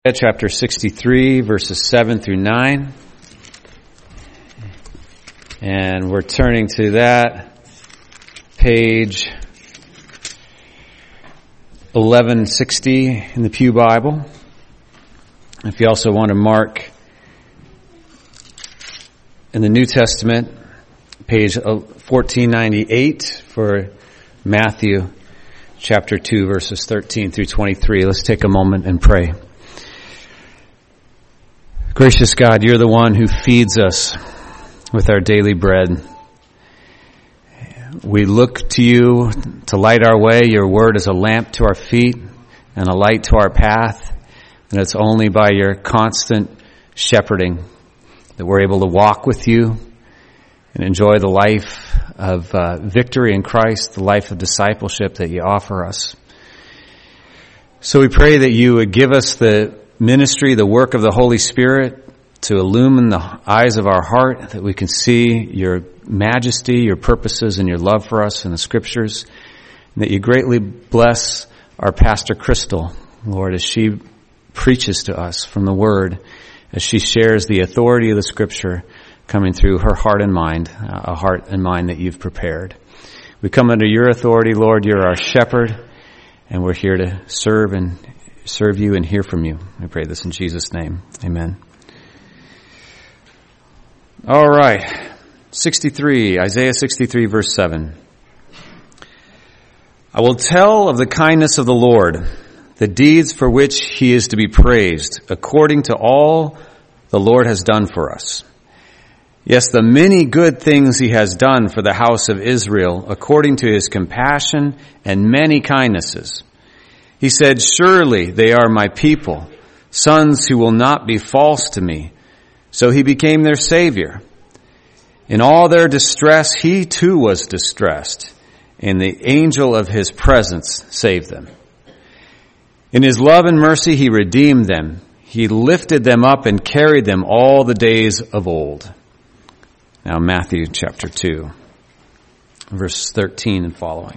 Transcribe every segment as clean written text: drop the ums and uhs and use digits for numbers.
Chapter 63, verses 7 through 9. And we're turning to that, page 1160 in the Pew Bible. If you also want to mark in the New Testament, page 1498 for Matthew chapter 2, verses 13 through 23. Let's take a moment and pray. Gracious God, you're the one who feeds us with our daily bread. We look to you to light our way. Your word is a lamp to our feet and a light to our path. And it's only by your constant shepherding that we're able to walk with you and enjoy the life of victory in Christ, the life of discipleship that you offer us. So we pray that you would give us the ministry, the work of the Holy Spirit to illumine the eyes of our heart, that we can see your majesty, your purposes, and your love for us in the Scriptures, and that you greatly bless our Pastor Crystal, Lord, as she preaches to us from the Word, as she shares the authority of the Scripture coming through her heart and mind, a heart and mind that you've prepared. We come under your authority, Lord. You're our shepherd, and we're here to serve you and hear from you. I pray this in Jesus' name. Amen. All right. Isaiah 63, verse 7. I will tell of the kindness of the Lord, the deeds for which he is to be praised, according to all the Lord has done for us. Yes, the many good things he has done for the house of Israel, according to his compassion and many kindnesses. He said, surely they are my people, sons who will not be false to me. So he became their Savior. In all their distress, he too was distressed, and the angel of his presence saved them. In his love and mercy, he redeemed them. He lifted them up and carried them all the days of old. Now, Matthew chapter 2, verse 13 and following.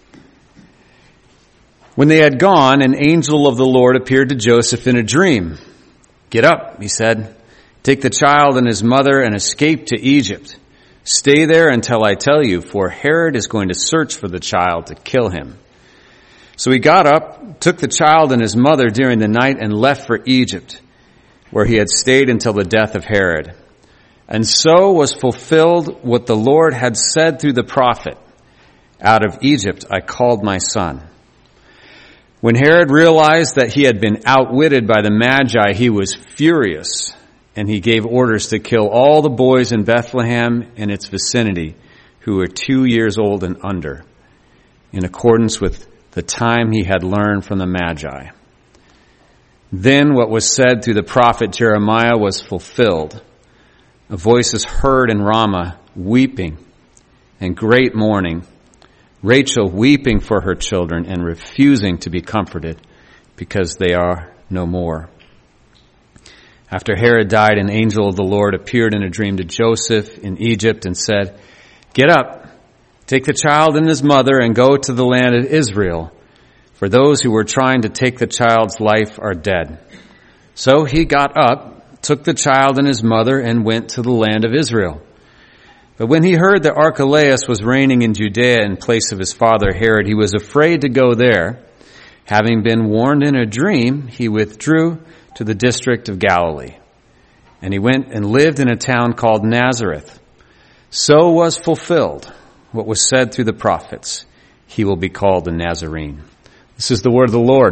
When they had gone, an angel of the Lord appeared to Joseph in a dream. Get up, he said. Take the child and his mother and escape to Egypt. Stay there until I tell you, for Herod is going to search for the child to kill him. So he got up, took the child and his mother during the night and left for Egypt, where he had stayed until the death of Herod. And so was fulfilled what the Lord had said through the prophet, out of Egypt I called my son. When Herod realized that he had been outwitted by the Magi, he was furious, and he gave orders to kill all the boys in Bethlehem and its vicinity who were 2 years old and under, in accordance with the time he had learned from the Magi. Then what was said through the prophet Jeremiah was fulfilled. A voice is heard in Ramah, weeping and great mourning, Rachel weeping for her children and refusing to be comforted because they are no more. After Herod died, an angel of the Lord appeared in a dream to Joseph in Egypt and said, get up, take the child and his mother and go to the land of Israel, for those who were trying to take the child's life are dead. So he got up, took the child and his mother and went to the land of Israel. But when he heard that Archelaus was reigning in Judea in place of his father Herod, he was afraid to go there. Having been warned in a dream, he withdrew to the district of Galilee. And he went and lived in a town called Nazareth. So was fulfilled what was said through the prophets. He will be called a Nazarene. This is the word of the Lord.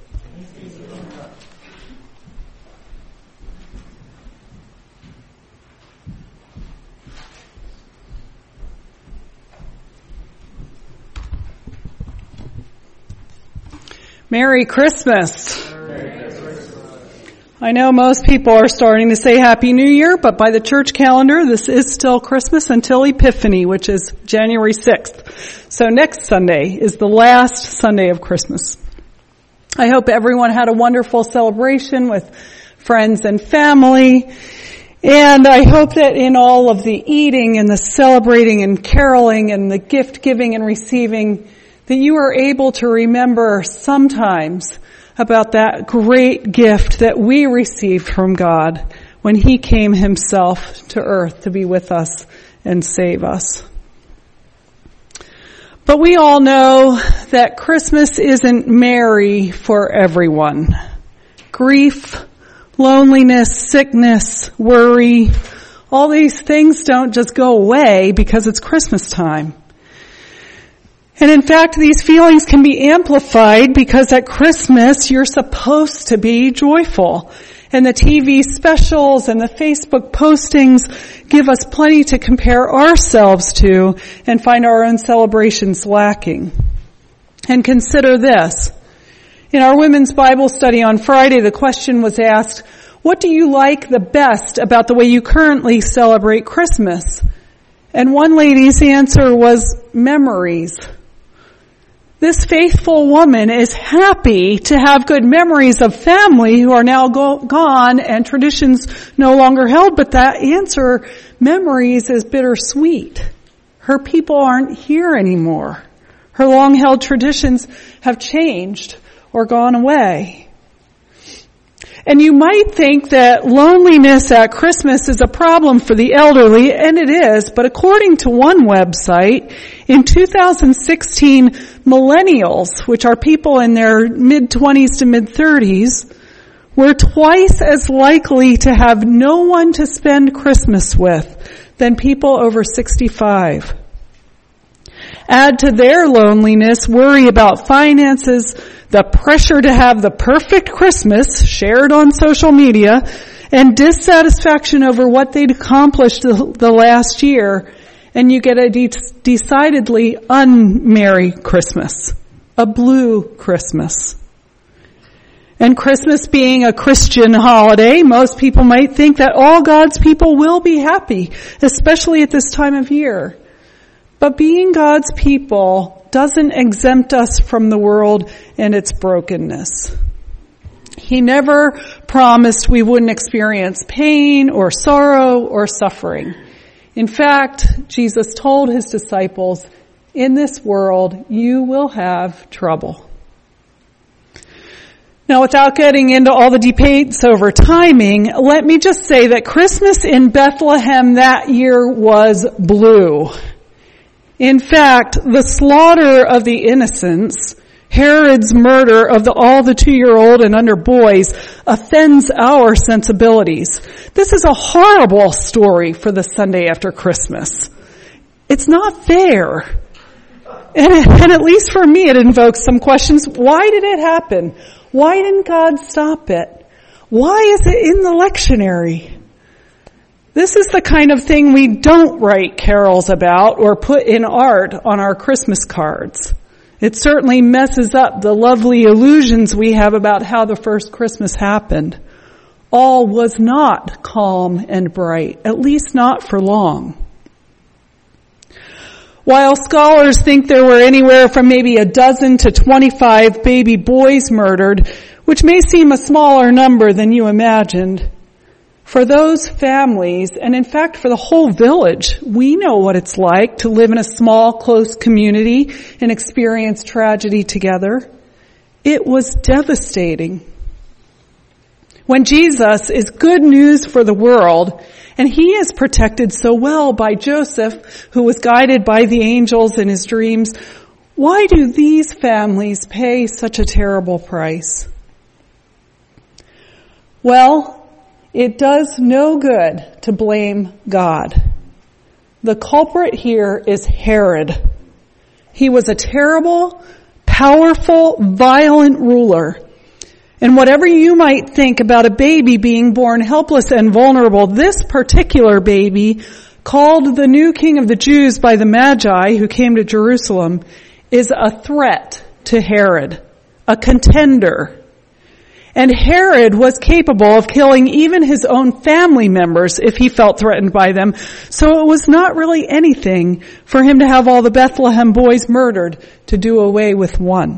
Merry Christmas. I know most people are starting to say Happy New Year, but by the church calendar, this is still Christmas until Epiphany, which is January 6th. So next Sunday is the last Sunday of Christmas. I hope everyone had a wonderful celebration with friends and family. And I hope that in all of the eating and the celebrating and caroling and the gift giving and receiving, that you are able to remember sometimes about that great gift that we received from God when He came Himself to earth to be with us and save us. But we all know that Christmas isn't merry for everyone. Grief, loneliness, sickness, worry, all these things don't just go away because it's Christmas time. And in fact, these feelings can be amplified because at Christmas you're supposed to be joyful. And the TV specials and the Facebook postings give us plenty to compare ourselves to and find our own celebrations lacking. And consider this. In our women's Bible study on Friday, the question was asked, what do you like the best about the way you currently celebrate Christmas? And one lady's answer was memories. This faithful woman is happy to have good memories of family who are now gone and traditions no longer held, but that answer, memories, is bittersweet. Her people aren't here anymore. Her long-held traditions have changed or gone away. And you might think that loneliness at Christmas is a problem for the elderly, and it is, but according to one website, in 2016, millennials, which are people in their mid-20s to mid-30s, were twice as likely to have no one to spend Christmas with than people over 65. Add to their loneliness worry about finances, the pressure to have the perfect Christmas shared on social media, and dissatisfaction over what they'd accomplished the last year, and you get a decidedly unmerry Christmas, a blue Christmas. And Christmas being a Christian holiday, most people might think that all God's people will be happy, especially at this time of year. But being God's people doesn't exempt us from the world and its brokenness. He never promised we wouldn't experience pain or sorrow or suffering. In fact, Jesus told His disciples, in this world you will have trouble. Now, without getting into all the debates over timing, let me just say that Christmas in Bethlehem that year was blue. In fact, the slaughter of the innocents, Herod's murder of all the 2-year-old and under boys, offends our sensibilities. This is a horrible story for the Sunday after Christmas. It's not fair. And at least for me, it invokes some questions. Why did it happen? Why didn't God stop it? Why is it in the lectionary? This is the kind of thing we don't write carols about or put in art on our Christmas cards. It certainly messes up the lovely illusions we have about how the first Christmas happened. All was not calm and bright, at least not for long. While scholars think there were anywhere from maybe 12 to 25 baby boys murdered, which may seem a smaller number than you imagined, for those families, and in fact for the whole village, we know what it's like to live in a small, close community and experience tragedy together. It was devastating. When Jesus is good news for the world, and He is protected so well by Joseph, who was guided by the angels in his dreams, why do these families pay such a terrible price? Well, it does no good to blame God. The culprit here is Herod. He was a terrible, powerful, violent ruler. And whatever you might think about a baby being born helpless and vulnerable, this particular baby, called the new king of the Jews by the Magi who came to Jerusalem, is a threat to Herod, a contender. And Herod was capable of killing even his own family members if he felt threatened by them. So it was not really anything for him to have all the Bethlehem boys murdered to do away with one.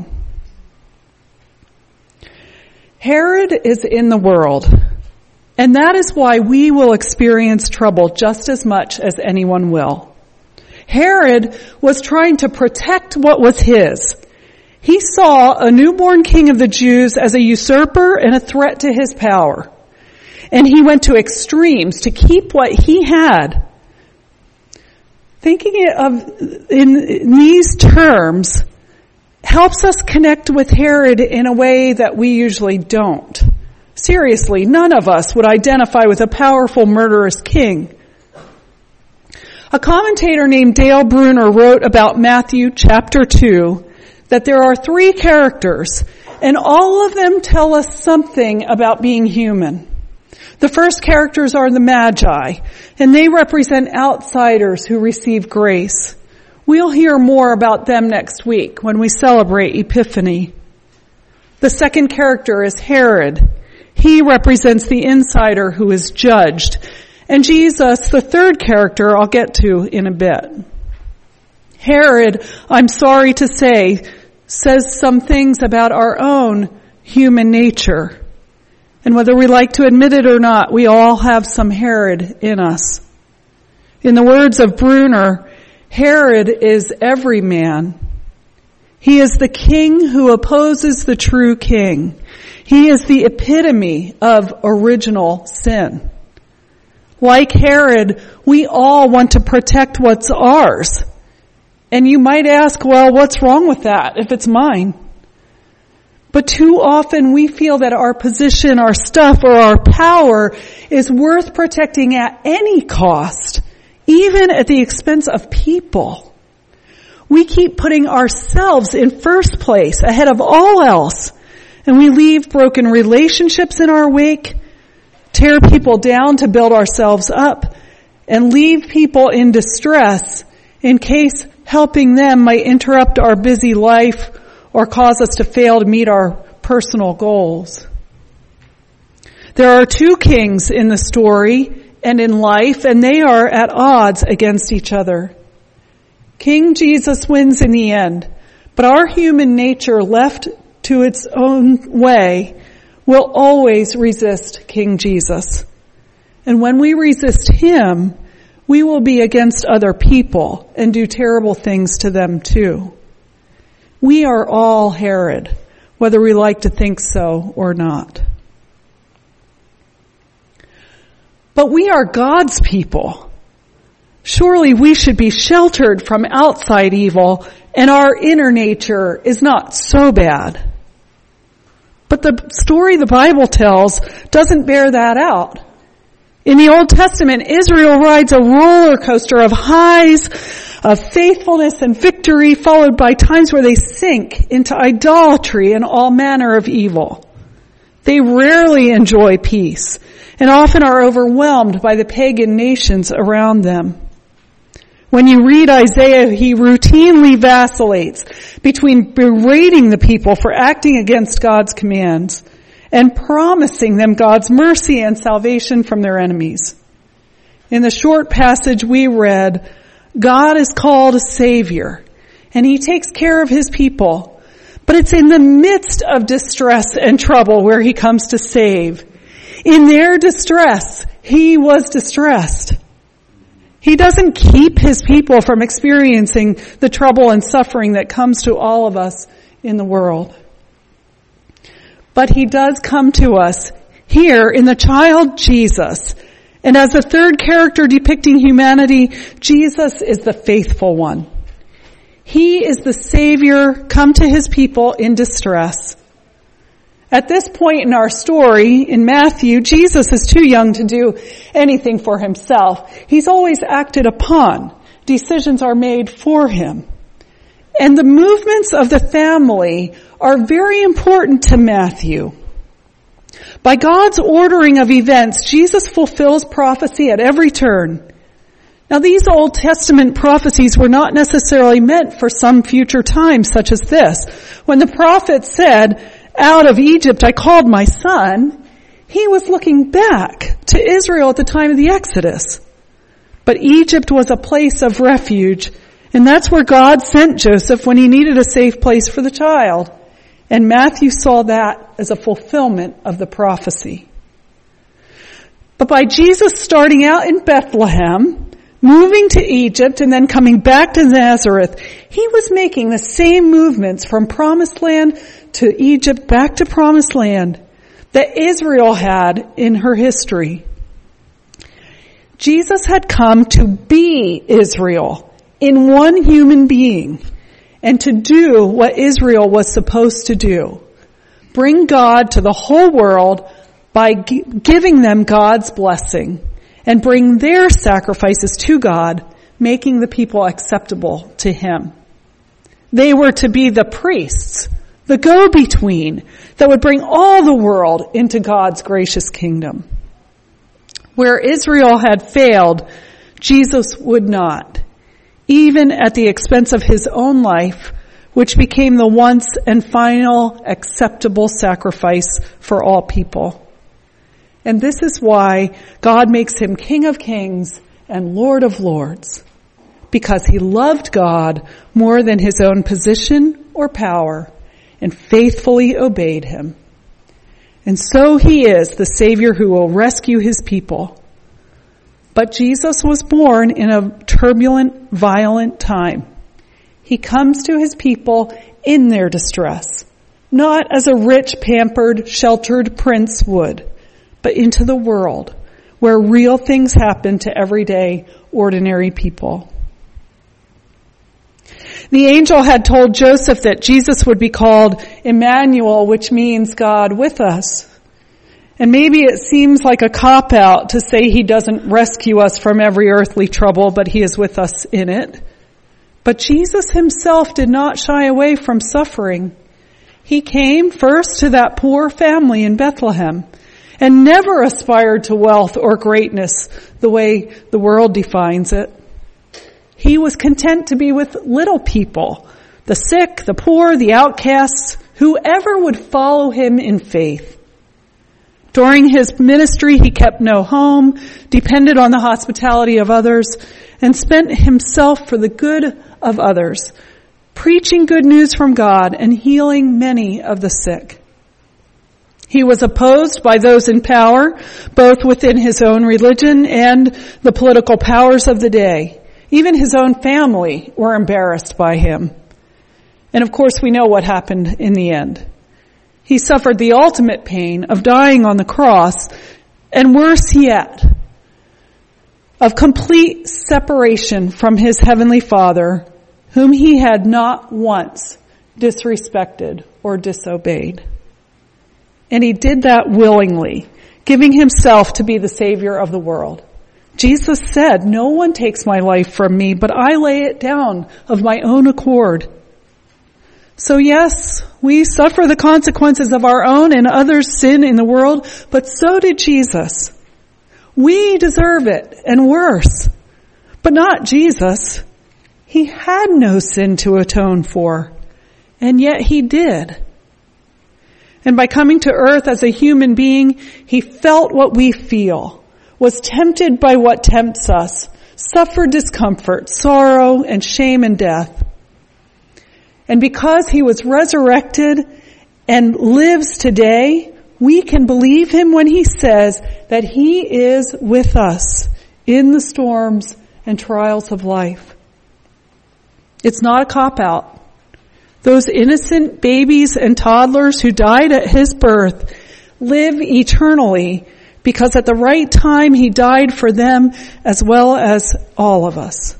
Herod is in the world, and that is why we will experience trouble just as much as anyone will. Herod was trying to protect what was his. He saw a newborn king of the Jews as a usurper and a threat to his power. And he went to extremes to keep what he had. Thinking in these terms helps us connect with Herod in a way that we usually don't. Seriously, none of us would identify with a powerful, murderous king. A commentator named Dale Bruner wrote about Matthew chapter 2 that there are 3 characters, and all of them tell us something about being human. The first characters are the Magi, and they represent outsiders who receive grace. We'll hear more about them next week when we celebrate Epiphany. The second character is Herod. He represents the insider who is judged. And Jesus, the third character, I'll get to in a bit. Herod, I'm sorry to say, says some things about our own human nature. And whether we like to admit it or not, we all have some Herod in us. In the words of Bruner, Herod is every man. He is the king who opposes the true king. He is the epitome of original sin. Like Herod, we all want to protect what's ours. And you might ask, well, what's wrong with that if it's mine? But too often we feel that our position, our stuff, or our power is worth protecting at any cost, even at the expense of people. We keep putting ourselves in first place ahead of all else, and we leave broken relationships in our wake, tear people down to build ourselves up, and leave people in distress in case helping them might interrupt our busy life or cause us to fail to meet our personal goals. There are 2 kings in the story and in life, and they are at odds against each other. King Jesus wins in the end, but our human nature, left to its own way, will always resist King Jesus. And when we resist him, we will be against other people and do terrible things to them too. We are all Herod, whether we like to think so or not. But we are God's people. Surely we should be sheltered from outside evil, and our inner nature is not so bad. But the story the Bible tells doesn't bear that out. In the Old Testament, Israel rides a roller coaster of highs, of faithfulness and victory, followed by times where they sink into idolatry and all manner of evil. They rarely enjoy peace and often are overwhelmed by the pagan nations around them. When you read Isaiah, he routinely vacillates between berating the people for acting against God's commands and promising them God's mercy and salvation from their enemies. In the short passage we read, God is called a Savior, and he takes care of his people. But it's in the midst of distress and trouble where he comes to save. In their distress, he was distressed. He doesn't keep his people from experiencing the trouble and suffering that comes to all of us in the world. But he does come to us here in the child Jesus. And as the third character depicting humanity, Jesus is the faithful one. He is the Savior come to his people in distress. At this point in our story, in Matthew, Jesus is too young to do anything for himself. He's always acted upon. Decisions are made for him. And the movements of the family are very important to Matthew. By God's ordering of events, Jesus fulfills prophecy at every turn. Now, these Old Testament prophecies were not necessarily meant for some future time such as this. When the prophet said, "Out of Egypt I called my son," he was looking back to Israel at the time of the Exodus. But Egypt was a place of refuge, and that's where God sent Joseph when he needed a safe place for the child. And Matthew saw that as a fulfillment of the prophecy. But by Jesus starting out in Bethlehem, moving to Egypt and then coming back to Nazareth, he was making the same movements from Promised Land to Egypt, back to Promised Land, that Israel had in her history. Jesus had come to be Israel in one human being and to do what Israel was supposed to do. Bring God to the whole world by giving them God's blessing and bring their sacrifices to God, making the people acceptable to Him. They were to be the priests, the go-between that would bring all the world into God's gracious kingdom. Where Israel had failed, Jesus would not, even at the expense of His own life, which became the once and final acceptable sacrifice for all people. And this is why God makes Him King of Kings and Lord of Lords, because He loved God more than His own position or power and faithfully obeyed Him. And so He is the Savior who will rescue His people. But Jesus was born in a turbulent, violent time. He comes to His people in their distress, not as a rich, pampered, sheltered prince would, but into the world where real things happen to everyday, ordinary people. The angel had told Joseph that Jesus would be called Emmanuel, which means God with us. And maybe it seems like a cop-out to say He doesn't rescue us from every earthly trouble, but He is with us in it. But Jesus Himself did not shy away from suffering. He came first to that poor family in Bethlehem and never aspired to wealth or greatness the way the world defines it. He was content to be with little people, the sick, the poor, the outcasts, whoever would follow Him in faith. During His ministry, He kept no home, depended on the hospitality of others, and spent Himself for the good of others, preaching good news from God and healing many of the sick. He was opposed by those in power, both within His own religion and the political powers of the day. Even His own family were embarrassed by Him. And of course, we know what happened in the end. He suffered the ultimate pain of dying on the cross, and worse yet, of complete separation from His heavenly Father, whom He had not once disrespected or disobeyed. And He did that willingly, giving Himself to be the Savior of the world. Jesus said, "No one takes my life from me, but I lay it down of my own accord." So yes, we suffer the consequences of our own and others' sin in the world, but so did Jesus. We deserve it, and worse. But not Jesus. He had no sin to atone for, and yet He did. And by coming to earth as a human being, He felt what we feel, was tempted by what tempts us, suffered discomfort, sorrow, and shame and death. And because He was resurrected and lives today, we can believe Him when He says that He is with us in the storms and trials of life. It's not a cop-out. Those innocent babies and toddlers who died at His birth live eternally because at the right time He died for them as well as all of us.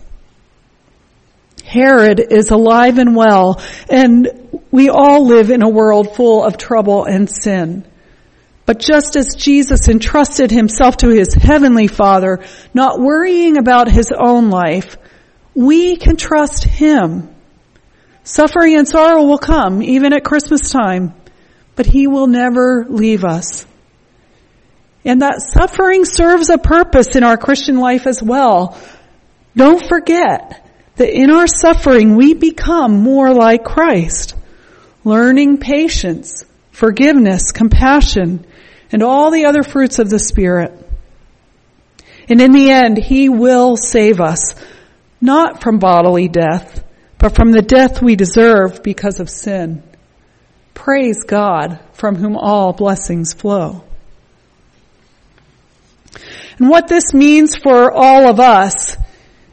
Herod is alive and well, and we all live in a world full of trouble and sin. But just as Jesus entrusted Himself to His heavenly Father, not worrying about His own life, we can trust Him. Suffering and sorrow will come, even at Christmas time, but He will never leave us. And that suffering serves a purpose in our Christian life as well. Don't forget that in our suffering we become more like Christ, learning patience, forgiveness, compassion, and all the other fruits of the Spirit. And in the end, He will save us, not from bodily death, but from the death we deserve because of sin. Praise God, from whom all blessings flow. And what this means for all of us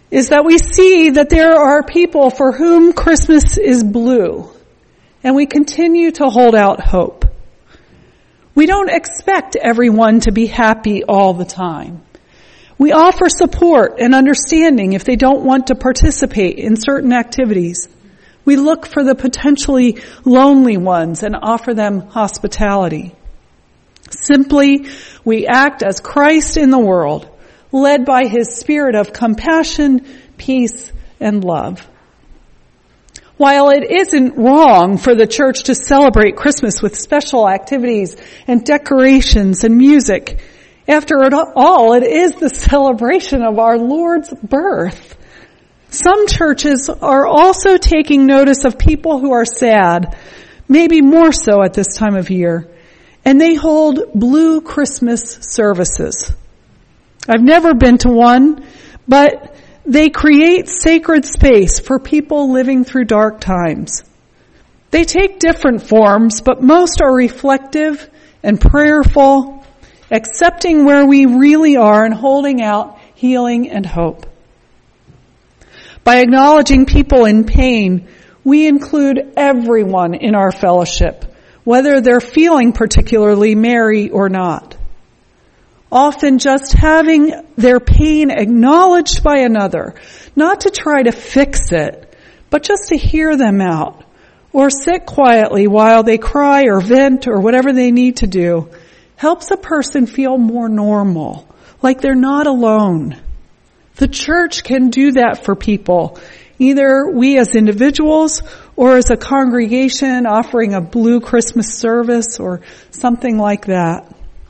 is that we see that there are people for whom Christmas is blue, and we continue to hold out hope. We don't expect everyone to be happy all the time. We offer support and understanding if they don't want to participate in certain activities. We look for the potentially lonely ones and offer them hospitality. Simply, we act as Christ in the world, led by His spirit of compassion, peace, and love. While it isn't wrong for the church to celebrate Christmas with special activities and decorations and music, after all, it is the celebration of our Lord's birth. Some churches are also taking notice of people who are sad, maybe more so at this time of year, and they hold blue Christmas services. I've never been to one, but they create sacred space for people living through dark times. They take different forms, but most are reflective and prayerful, accepting where we really are and holding out healing and hope. By acknowledging people in pain, we include everyone in our fellowship, whether they're feeling particularly merry or not. Often just having their pain acknowledged by another, not to try to fix it, but just to hear them out, or sit quietly while they cry or vent or whatever they need to do, helps a person feel more normal, like they're not alone. The church can do that for people, either we as individuals or as a congregation offering a blue Christmas service or something like that.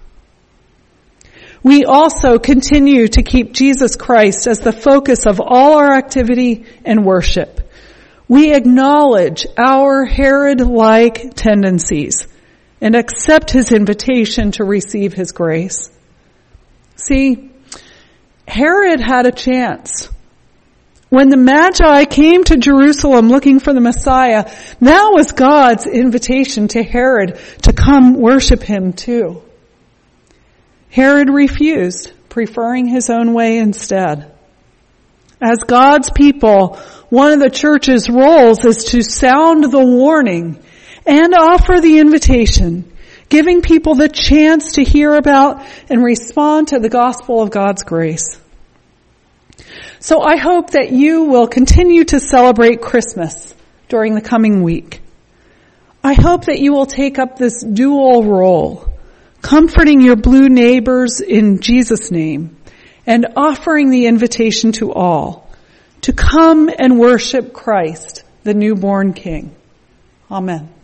We also continue to keep Jesus Christ as the focus of all our activity and worship. We acknowledge our Herod-like tendencies and accept His invitation to receive His grace. See, Herod had a chance. When the Magi came to Jerusalem looking for the Messiah, that was God's invitation to Herod to come worship Him too. Herod refused, preferring his own way instead. As God's people, one of the church's roles is to sound the warning and offer the invitation, giving people the chance to hear about and respond to the gospel of God's grace. So I hope that you will continue to celebrate Christmas during the coming week. I hope that you will take up this dual role, comforting your blue neighbors in Jesus' name and offering the invitation to all to come and worship Christ, the newborn King. Amen.